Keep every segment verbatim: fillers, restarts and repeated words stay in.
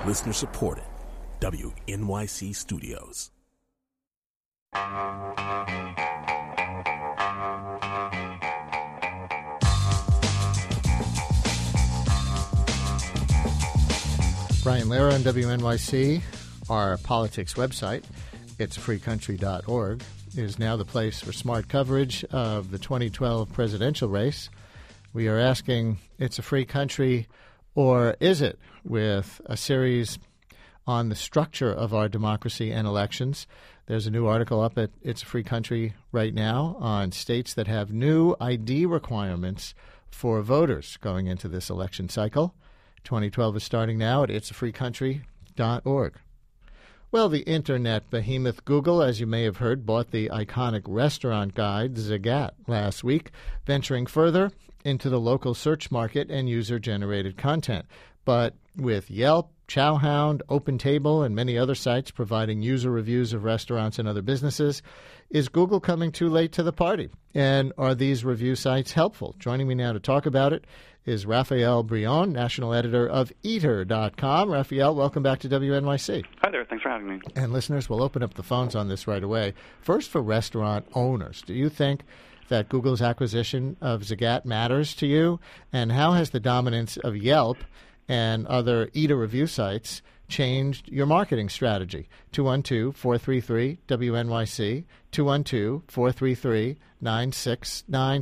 Listener supported. W N Y C Studios. Brian Lehrer on W N Y C. Our politics website, it's a free country dot org, is now the place for smart coverage of the twenty twelve presidential race. We are asking, it's a free country, or is it, with a series on the structure of our democracy and elections. There's a new article up at It's a Free Country right now on states that have new I D requirements for voters going into this election cycle. twenty twelve is starting now at it's a free country dot org. Well, the internet behemoth Google, as you may have heard, bought the iconic restaurant guide Zagat last week, venturing further into the local search market and user-generated content. But with Yelp, Chowhound, OpenTable, and many other sites providing user reviews of restaurants and other businesses, is Google coming too late to the party? And are these review sites helpful? Joining me now to talk about it is Raphael Brion, national editor of eater dot com. Raphael, welcome back to W N Y C. Hi there. Thanks for having me. And listeners, we'll open up the phones on this right away. First, for restaurant owners, do you think that Google's acquisition of Zagat matters to you? And how has the dominance of Yelp and other eater review sites changed your marketing strategy? two one two, four three three, W N Y C, two one two, four three three, nine six nine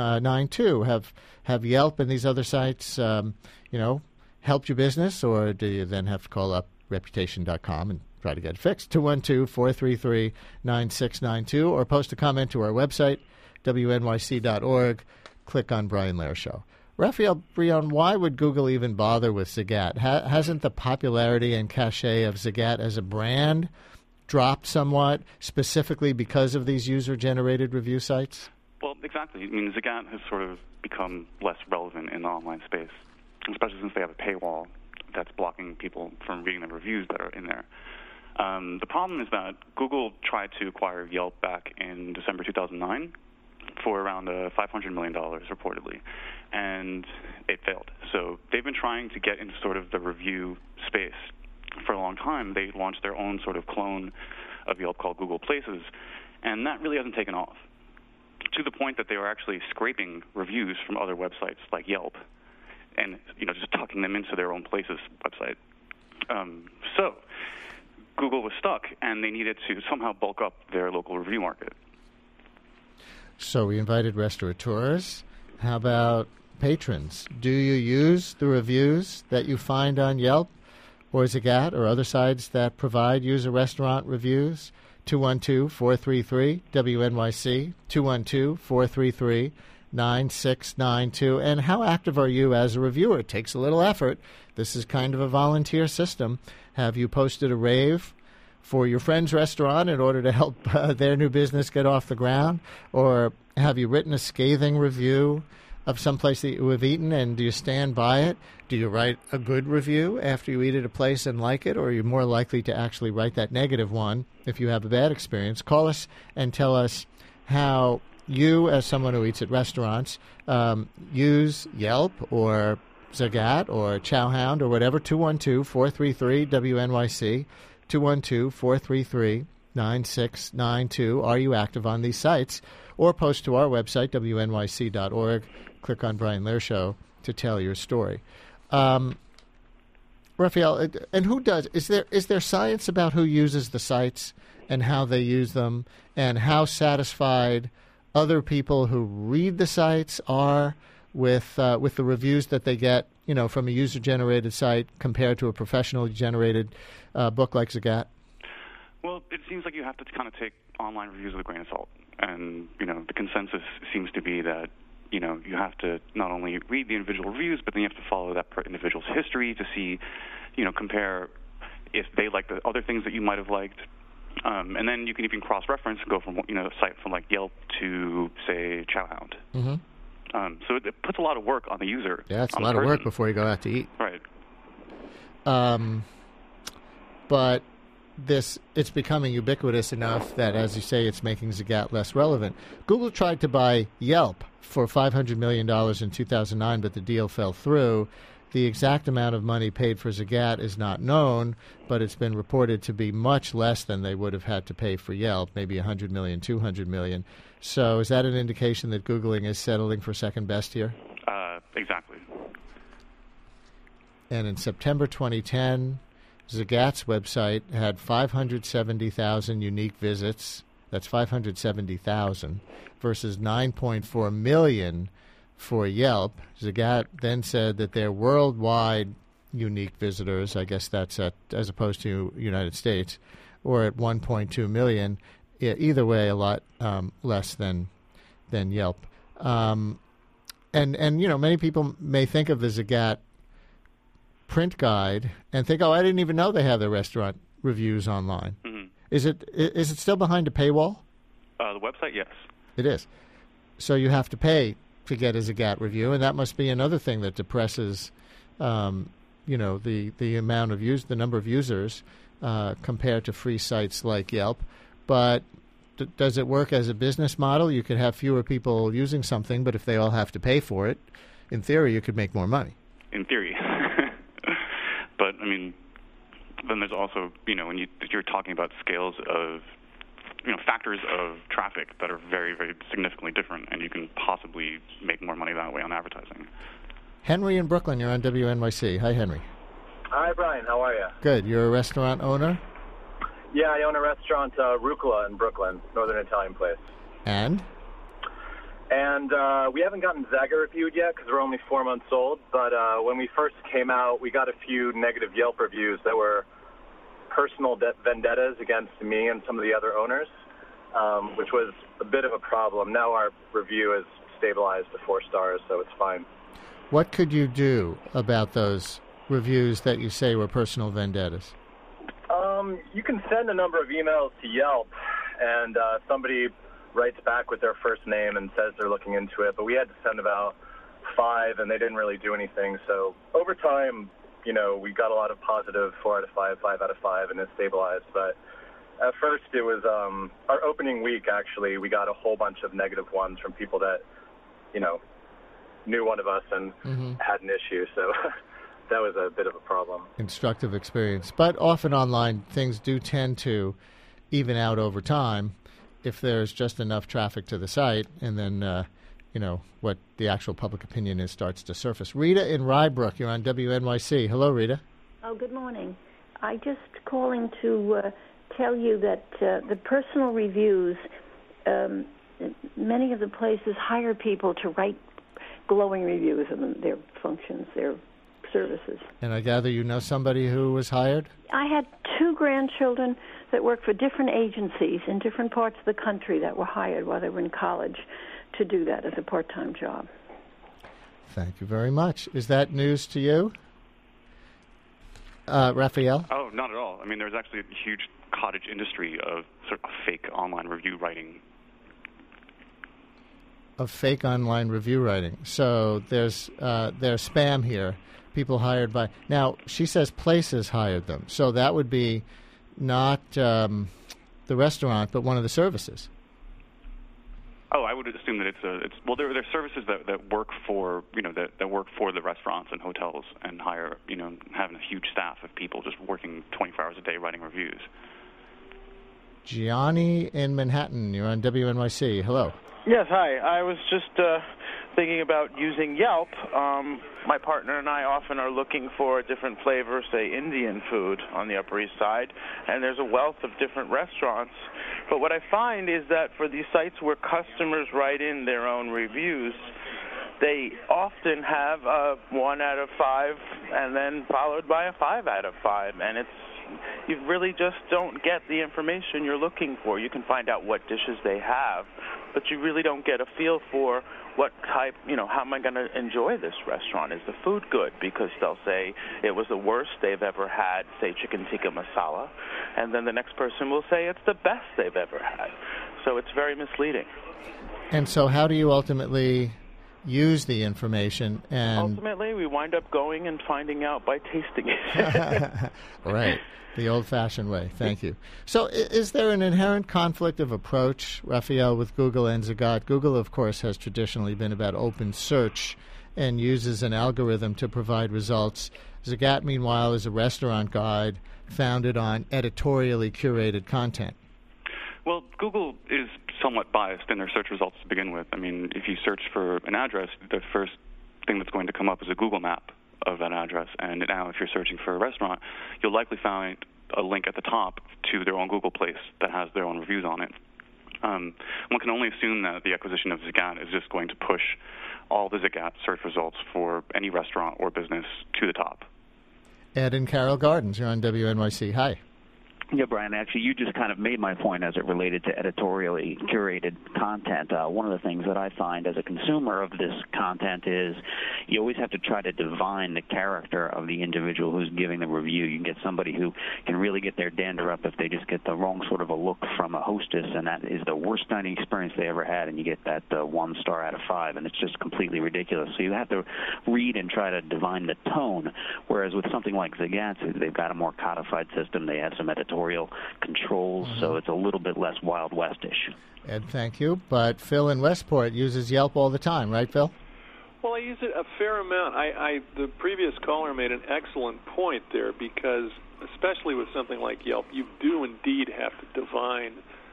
two. Have have Yelp and these other sites, um, you know, helped your business, or do you then have to call up reputation dot com and try to get it fixed? two one two, four three three, nine six nine two, or post a comment to our website, W N Y C dot org. Click on Brian Lehrer Show. Raphael Brion, why would Google even bother with Zagat? Ha- hasn't the popularity and cachet of Zagat as a brand dropped somewhat, specifically because of these user-generated review sites? Well, exactly. I mean, Zagat has sort of become less relevant in the online space, especially since they have a paywall that's blocking people from reading the reviews that are in there. Um, the problem is that Google tried to acquire Yelp back in December two thousand nine for around uh, five hundred million dollars, reportedly, and it failed. So they've been trying to get into sort of the review space for a long time. They launched their own sort of clone of Yelp called Google Places, and that really hasn't taken off, to the point that they were actually scraping reviews from other websites like Yelp and, you know, just tucking them into their own Places website. Um, so Google was stuck, and they needed to somehow bulk up their local review market. So we invited restaurateurs. How about patrons? Do you use the reviews that you find on Yelp or Zagat or other sites that provide user restaurant reviews? two one two, four three three, W N Y C, two one two, four three three, nine six nine two. And how active are you as a reviewer? It takes a little effort. This is kind of a volunteer system. Have you posted a rave for your friend's restaurant in order to help uh, their new business get off the ground? Or have you written a scathing review of some place that you have eaten, and do you stand by it? Do you write a good review after you eat at a place and like it, or are you more likely to actually write that negative one if you have a bad experience? Call us and tell us how you, as someone who eats at restaurants, um, use Yelp or Zagat or Chowhound or whatever. two one two, four three three, W N Y C, two one two, four three three, nine six nine two. Are you active on these sites? Or post to our website, W N Y C dot org. Click on Brian Lehrer Show to tell your story. Um, Raphael, and who does? Is there is there science about who uses the sites and how they use them, and how satisfied other people who read the sites are with uh, with the reviews that they get, you know, from a user-generated site compared to a professionally generated uh, book like Zagat? Well, it seems like you have to kind of take online reviews with a grain of salt. And, you know, the consensus seems to be that, you know, you have to not only read the individual reviews, but then you have to follow that individual's history to see, you know, compare if they like the other things that you might have liked. Um, and then you can even cross-reference and go from, you know, a site from like Yelp to, say, Chowhound. Mm-hmm. Um, so it, it puts a lot of work on the user. Yeah, it's a lot of work before you go out to eat. Right. Um, but this it's becoming ubiquitous enough that, as you say, it's making Zagat less relevant. Google tried to buy Yelp for five hundred million dollars in two thousand nine, but the deal fell through. The exact amount of money paid for Zagat is not known, but it's been reported to be much less than they would have had to pay for Yelp, maybe one hundred million dollars, two hundred million dollars. So is that an indication that Googling is settling for second best here? Uh, exactly. And in September twenty ten, Zagat's website had five hundred seventy thousand unique visits. That's five hundred seventy thousand versus nine point four million for Yelp. Zagat then said that their worldwide unique visitors, I guess that's at, as opposed to United States, were at one point two million. Either way, a lot um, less than than Yelp. Um, and and you know, many people may think of the Zagat print guide and think, oh, I didn't even know they have their restaurant reviews online. Mm-hmm. Is it is it still behind a paywall? Uh, the website, yes. It is. So you have to pay to get a Zagat review, and that must be another thing that depresses, um, you know, the the amount of use, the number of users uh, compared to free sites like Yelp. But d- does it work as a business model? You could have fewer people using something, but if they all have to pay for it, in theory, you could make more money. In theory. But, I mean, then there's also, you know, when you, you're talking about scales of, you know, factors of traffic that are very, very significantly different, and you can possibly make more money that way on advertising. Henry in Brooklyn, you're on W N Y C. Hi, Henry. Hi, Brian. How are you? Good. You're a restaurant owner? Yeah, I own a restaurant, uh, Rucola in Brooklyn, Northern Italian place. And? And uh, we haven't gotten Zagat reviewed yet because we're only four months old. But uh, when we first came out, we got a few negative Yelp reviews that were personal de- vendettas against me and some of the other owners, um, which was a bit of a problem. Now our review is stabilized to four stars, so it's fine. What could you do about those reviews that you say were personal vendettas? Um, you can send a number of emails to Yelp, and uh, somebody writes back with their first name and says they're looking into it. But we had to send about five, and they didn't really do anything. So over time, you know, we got a lot of positive four out of five, five out of five, and it stabilized. But at first, it was um, our opening week, actually, we got a whole bunch of negative ones from people that, you know, knew one of us and mm-hmm. had an issue. So that was a bit of a problem. Instructive experience. But often online, things do tend to even out over time if there's just enough traffic to the site, and then, uh, you know, what the actual public opinion is starts to surface. Rita in Rybrook, you're on W N Y C. Hello, Rita. Oh, good morning. I just calling to uh, tell you that uh, the personal reviews, um, many of the places hire people to write glowing reviews of their functions, their services. And I gather you know somebody who was hired? I had two grandchildren that worked for different agencies in different parts of the country that were hired while they were in college to do that as a part-time job. Thank you very much. Is that news to you? Uh, Raphael? Oh, not at all. I mean, there's actually a huge cottage industry of sort of fake online review writing. Of fake online review writing. So there's uh, there's spam here. People hired by... Now, she says places hired them. So that would be not um, the restaurant, but one of the services. Oh, I would assume that it's a... It's, well, there, there are services that, that work for, you know, that, that work for the restaurants and hotels and hire, you know, having a huge staff of people just working twenty-four hours a day writing reviews. Gianni in Manhattan, you're on W N Y C. Hello. Yes, hi. I was just uh, thinking about using Yelp. Um, my partner and I often are looking for a different flavor, say Indian food on the Upper East Side, and there's a wealth of different restaurants. But what I find is that for these sites where customers write in their own reviews, they often have a one out of five and then followed by a five out of five, and it's you really just don't get the information you're looking for. You can find out what dishes they have, but you really don't get a feel for what type, you know, how am I going to enjoy this restaurant? Is the food good? Because they'll say it was the worst they've ever had, say chicken tikka masala, and then the next person will say it's the best they've ever had. So it's very misleading. And so how do you ultimately use the information? And ultimately, we wind up going and finding out by tasting it. Right. The old-fashioned way. Thank you. So is there an inherent conflict of approach, Raphael, with Google and Zagat? Google, of course, has traditionally been about open search and uses an algorithm to provide results. Zagat, meanwhile, is a restaurant guide founded on editorially curated content. Well, Google is somewhat biased in their search results to begin with. I mean, if you search for an address, the first thing that's going to come up is a Google map of that address. And now if you're searching for a restaurant, you'll likely find a link at the top to their own Google place that has their own reviews on it. Um, one can only assume that the acquisition of Zagat is just going to push all the Zagat search results for any restaurant or business to the top. Ed and Carol Gardens, you're on W N Y C. Hi. Yeah, Brian, actually, you just kind of made my point as it related to editorially curated content. Uh, one of the things that I find as a consumer of this content is you always have to try to divine the character of the individual who's giving the review. You can get somebody who can really get their dander up if they just get the wrong sort of a look from a hostess, and that is the worst dining experience they ever had, and you get that uh, one star out of five, and it's just completely ridiculous. So you have to read and try to divine the tone, whereas with something like Zagat, they've got a more codified system. They have some editorial controls, mm-hmm. so it's a little bit less Wild West-ish. Ed, thank you. But Phil in Westport uses Yelp all the time, right, Phil? Well, I use it a fair amount. I, I the previous caller made an excellent point there because, especially with something like Yelp, you do indeed have to divine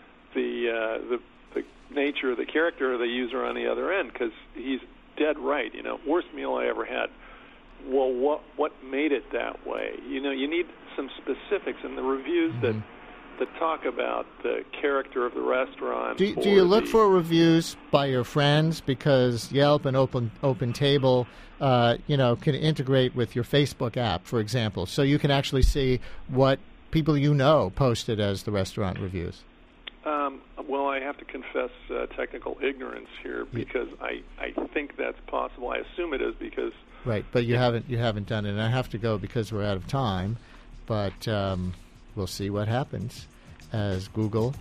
the uh, the, the nature, the character of the user on the other end, because he's dead right. You know, worst meal I ever had. Well, what what made it that way? You know, you need some specifics in the reviews mm-hmm. that that talk about the character of the restaurant. Do, do you look the, for reviews by your friends? Because Yelp and Open Open Table, uh, you know, can integrate with your Facebook app, for example, so you can actually see what people you know posted as the restaurant reviews. Um, well, I have to confess uh, technical ignorance here because I, I think that's possible. I assume it is because. Right, but you haven't you haven't done it, and I have to go because we're out of time. But um, we'll see what happens as Google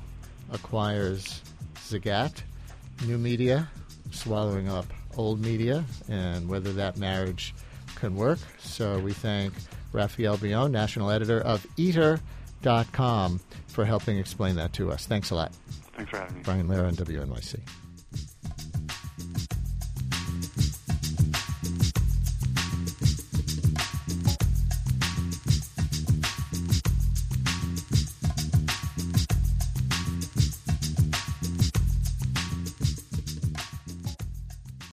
acquires Zagat, new media, swallowing up old media, and whether that marriage can work. So we thank Raphael Bion, national editor of Eater dot com, for helping explain that to us. Thanks a lot. Thanks for having me. Brian Lehrer on W N Y C.